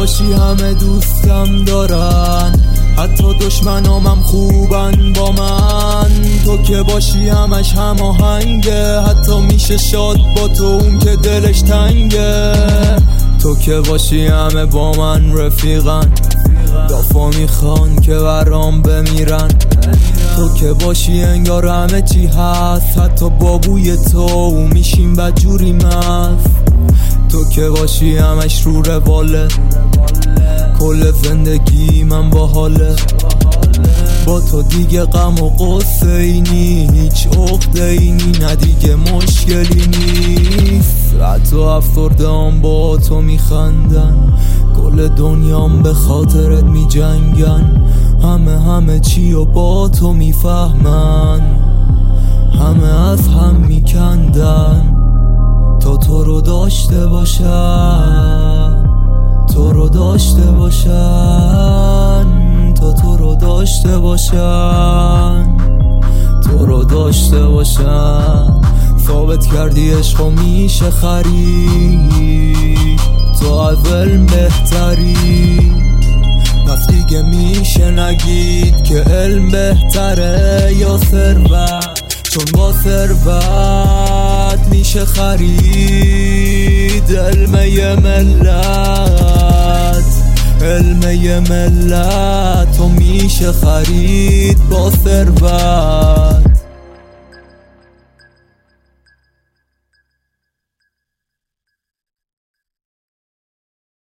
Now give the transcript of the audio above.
باشی همه دوستم دارن، حتی دشمنامم خوبن با من. تو که باشی همش هماهنگه، حتی میشه شاد با تو اون که دلش تنگه. تو که باشی همه با من رفیقن، دافا میخوان که برام بمیرن. تو که باشی انگار همه چی هست، حتی بابوی تو میشیم بدجوری مست. تو که باشی همش رو رواله، کل زندگی من با حاله. با تو دیگه غم و غصه ای نی، هیچ عقده ای نی، نه دیگه مشکلی نیست. حتی افسرده‌ام با تو میخندن، کل دنیام به خاطرت میجنگن. همه چی و با تو میفهمن، همه از هم میکندن تا تو رو داشته باشن، تو رو داشته باشن، تا تو رو داشته باشن، تو رو داشته باشن. ثابت کردی عشقو میشه خرید، تو از علم بهتری، پس دیگه میشه نگید که علم بهتره یا ثروت. چون با ثروت میشه خرید علم یه ملت، علم یه ملت تو میشه خرید با ثروت.